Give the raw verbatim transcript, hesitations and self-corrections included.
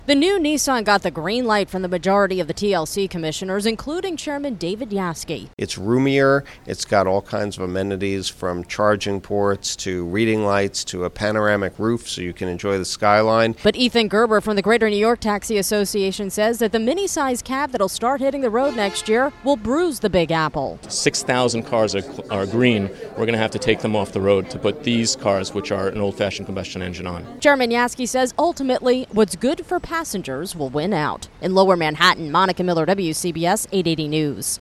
The new Nissan got the green light from the majority of the T L C commissioners, including Chairman David Yaski. It's roomier. It's got all kinds of amenities from charging ports to reading lights to a panoramic roof so you can enjoy the skyline. But Ethan Gerber from the Greater New York Taxi Association says that the mini-size cab that'll start hitting the road next year will bruise the Big Apple. six thousand cars are, are green. We're going to have to take them off the road to put these cars, which are an old-fashioned combustion engine, on. Chairman Yaski says ultimately what's good for passengers will win out. In Lower Manhattan, Monica Miller, W C B S eight eighty News.